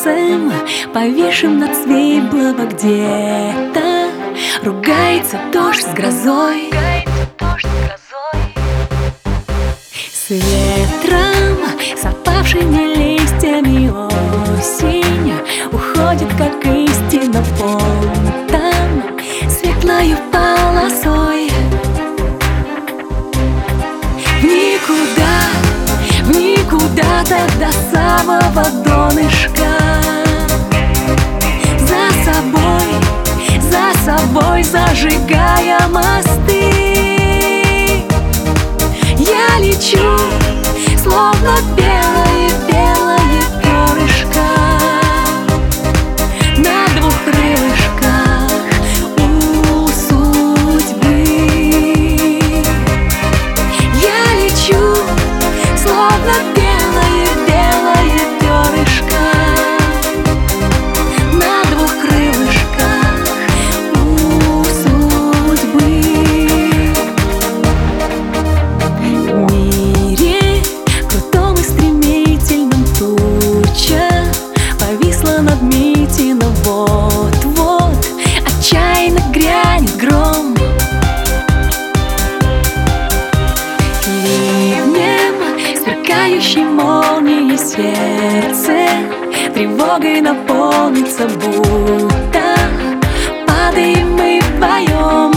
сердцем, повисшим над Свейблово где-то, ругается дождь с грозой. С ветром, с опавшими листьями осень уходит, как истина, там светлою полосой. В никуда, так до самого донышка. За собой зажигая мосты, я лечу, словно белое перышко на двух крылышках у судьбы. Я лечу, словно белое перышко на двух крылышках у судьбы. В мире крутом и стремительном туча повисла над Митино. Вот-вот отчаянно грянет гром. Ливнем, сверкающей молнией сердце тревогой наполнится, будто падаем мы вдвоем.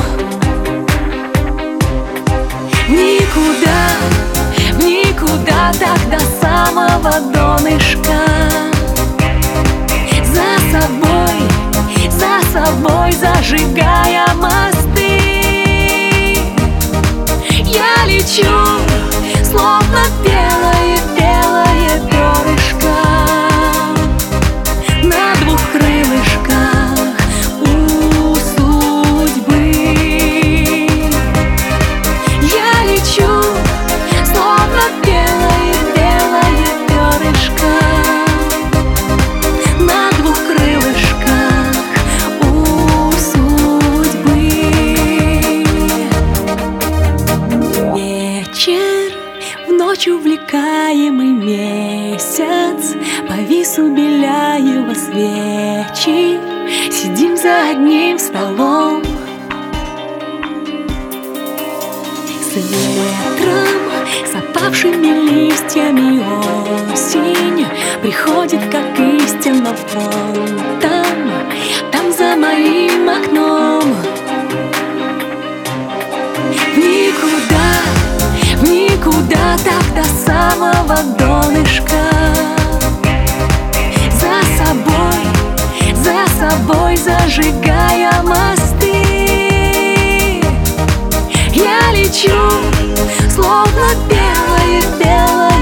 В никуда, так до самого донышка. За собой зажигая мосты, я лечу, словно белое перышко на двух крылышках у судьбы. Я лечу, словно белое перышко на двух крылышках у судьбы. Вечер, в ночь увлекаемый месяц, повис у Беляева свечи, сидим за одним столом. С ветром, с опавшими листьями осень приходит, как истина, там за моим окном. В никуда, так до самого донышка. За собой зажигая мосты, я лечу, словно белое